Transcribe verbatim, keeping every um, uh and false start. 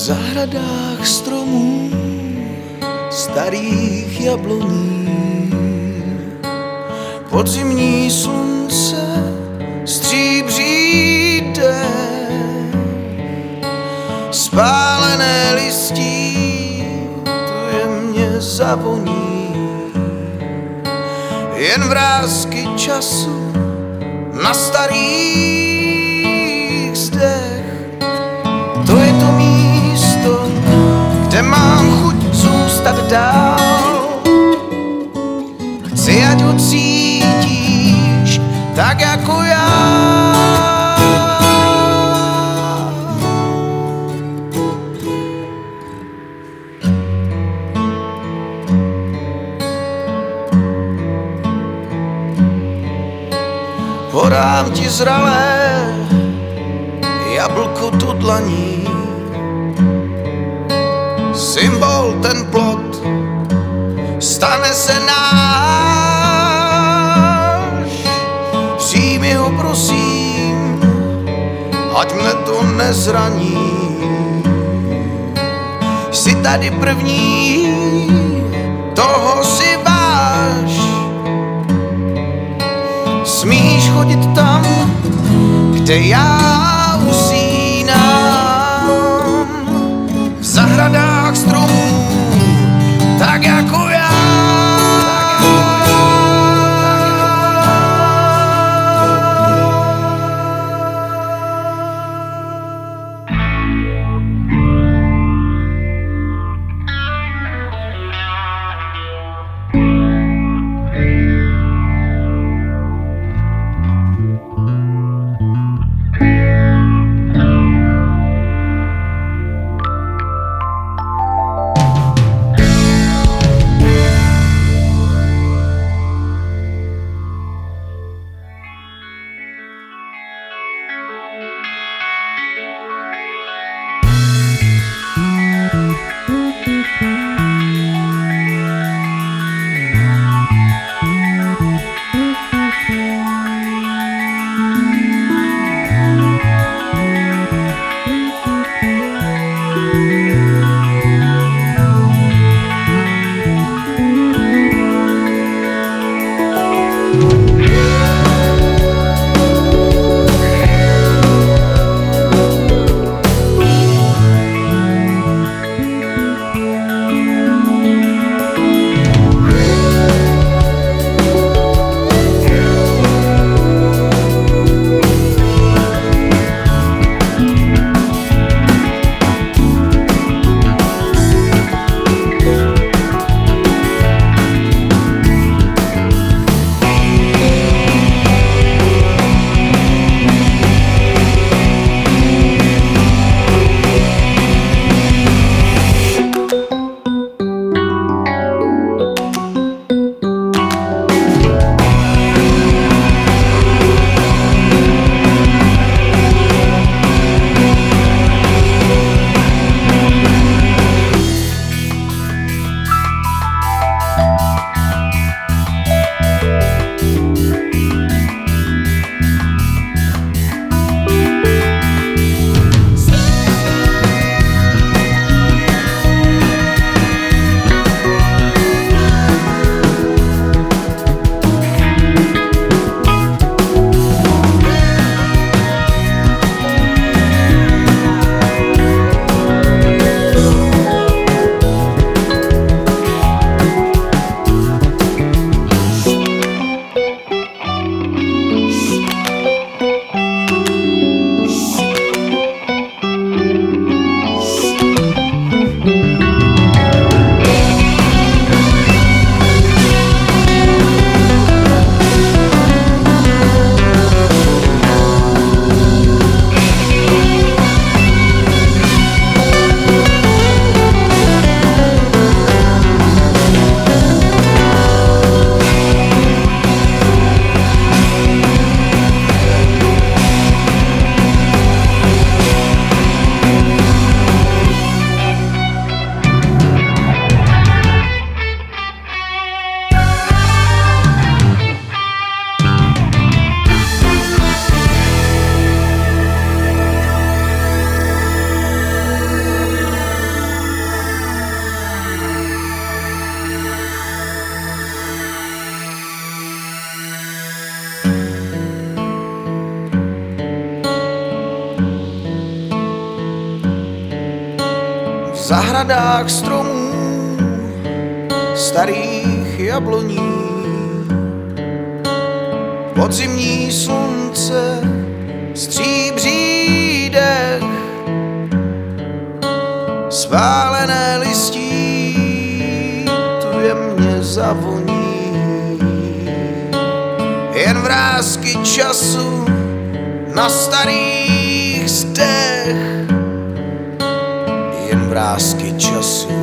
zahradách stromů, starých jabloní, podzimní slunce stříbří dech, spálené listí tu jemně zavoní, jen vrásky času na starých zdech. To je to místo, kde mám chuť zůstat dál. Chci, ať ho cítíš tak jako já. Podám ti zralé jablko do dlaní, symbol ten plod stane se náš. Přijmi ho prosím, ať mne to nezraní. Jsi tady první, toho si váž. Smíš chodit tam, kde já usínám, v zahradách stromů, tak jako já. Thank you. zahradách stromů, starých jabloní. Podzimní slunce stříbří dech, spálené listí tu jemně zavoní. Jen vrásky času na starých zdech, jen vrásky času